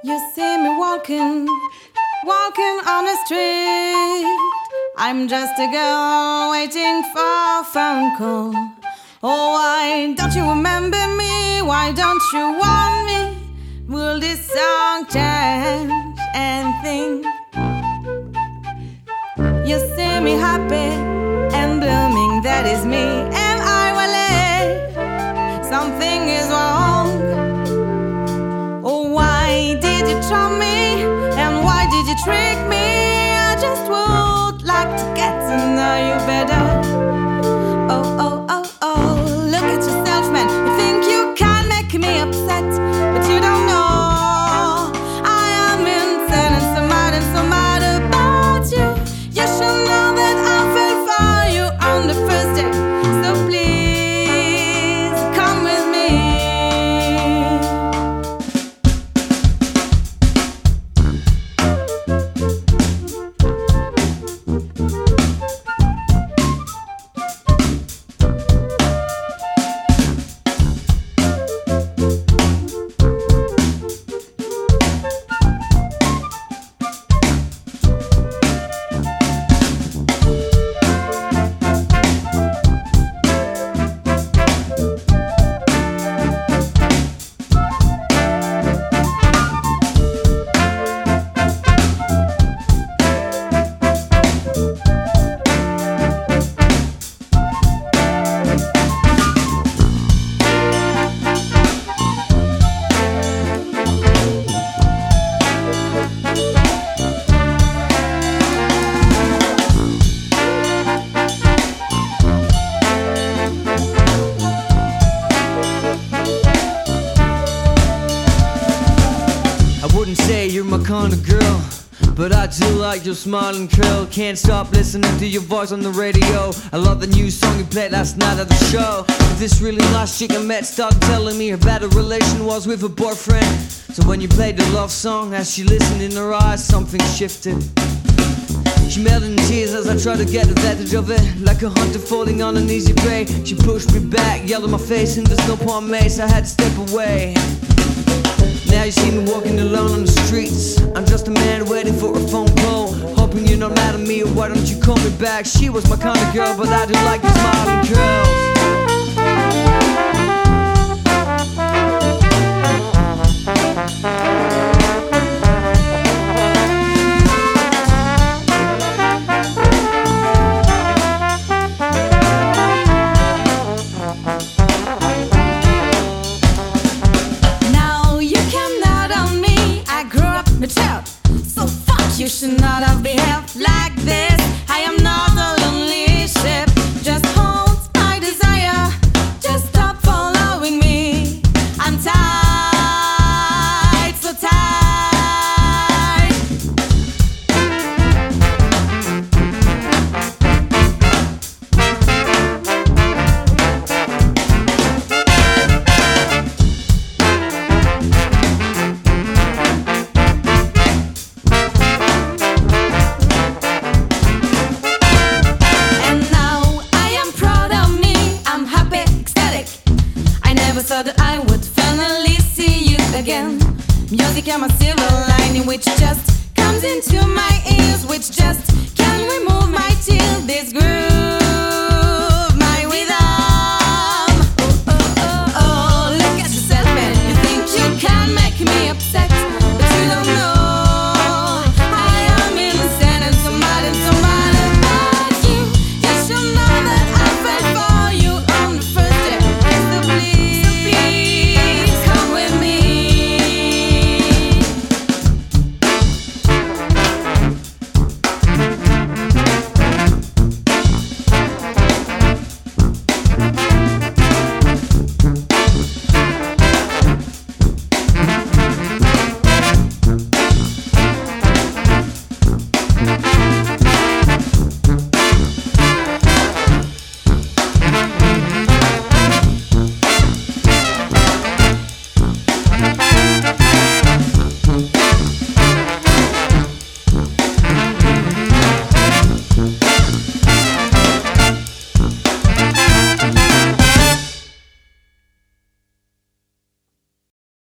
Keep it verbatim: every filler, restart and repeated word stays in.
You see me walking, walking on the street. I'm just a girl waiting for a phone call. Oh, why don't you remember me? Why don't you want me? Will this song change anything? You see me happy and blooming, that is me. Am I well? Something is wrong. Oh, why did you charm me? And why did you trick me? I just would like to get to know you better. Oh, oh, oh, oh, look at yourself, man. You think you can make me upset, but you don't know I am insane and so mad and so mad about you. You should know that I fell for you on the first day. So please come with me. Say you're my kind of girl, but I do like your smiling curl. Can't stop listening to your voice on the radio. I love the new song you played last night at the show. This really nice chick I met started telling me her better relation was with her boyfriend. So when you played the love song, as she listened in her eyes, something shifted. She melted in tears as I tried to get advantage of it. Like a hunter falling on an easy prey, she pushed me back, yelled in my face, and there's no point made, so I had to step away. Now you see me walking alone on the streets. I'm just a man waiting for a phone call, hoping you're not mad at me, or why don't you call me back? She was my kind of girl, but I do like the smiling girls.